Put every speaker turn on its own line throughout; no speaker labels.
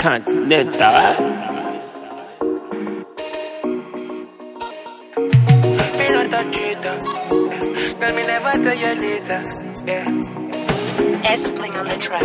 Continental.
Me not a cheater. Tell me never tell you later. Yeah.
S-Pling on the track.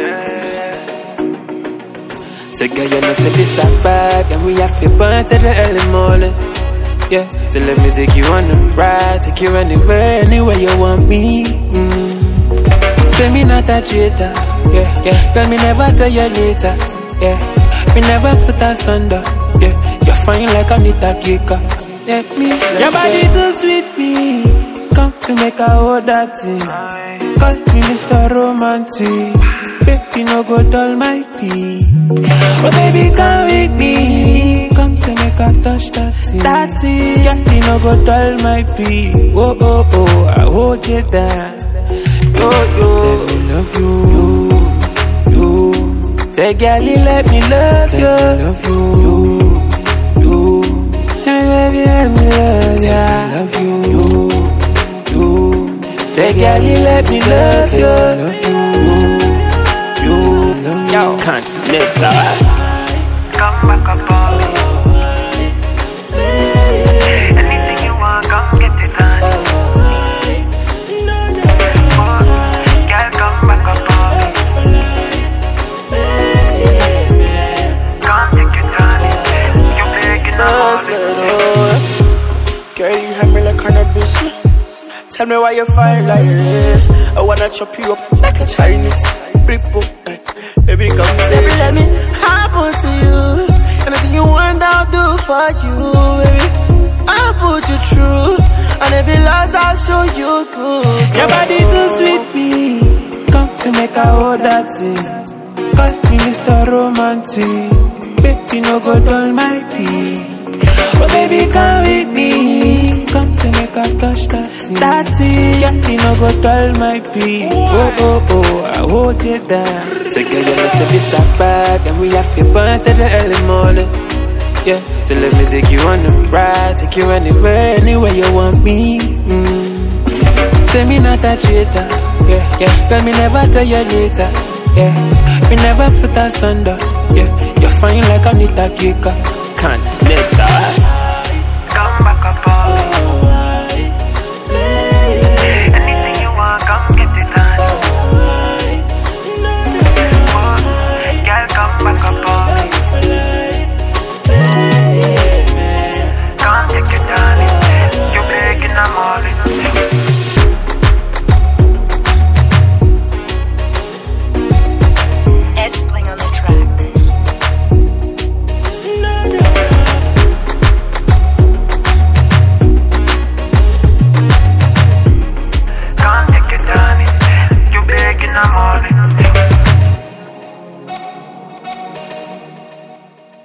So girl, you know say this a vibe, and we have to burn to the early morning. Yeah, so let me take you on the ride, take you anywhere you want me. Say me not a traitor. Yeah. Tell me never tell you later. Yeah, we never put us under. Yeah, you're fine like Anita Kika. Let me your body too sweet me. Come to make a hold that thing. Call me Mr. Romantic. Baby, no go dull my pee. Oh baby, come with me. Come to make a touch that thing. That thing, yeah, me no go dull my pee. Oh, oh, oh, I hold you down. Yo, yo, let me love you. Say, girlie, let me love you. Love you. Say, baby, let me love ya. Love you. Say, girlie, let me love you. Love you. Yo, Continental.
Come back up on me. Anything you want, come get it on. Girl, come back up on me. Come take it on. You begging on me.
Girl, you have me like cannabis. Tell me why you fire like this. I wanna chop you up like a Chinese. Ripple, baby, come say. Baby, let me happen to you. Anything you want, I'll do for you, baby. I'll put you through. And if you lost, I'll show you good.
Your body too sweet me. Come to make a hold that thing. Call me Mr. Romantic. Baby, no go dull my pee. Oh baby, come with me. Come to make a touch that thing. That thing, yeah, me no go dull my pee. Oh, oh, oh, I hold you down. So girl, you know say this a vibe, and we have to burn to the early morning. Yeah, so let me take you on the ride, take you anywhere you want me. Say me not a traitor. Yeah. Tell me never tell you later. Yeah, we never put us under. Yeah, you're fine like Anita Kika. Continental.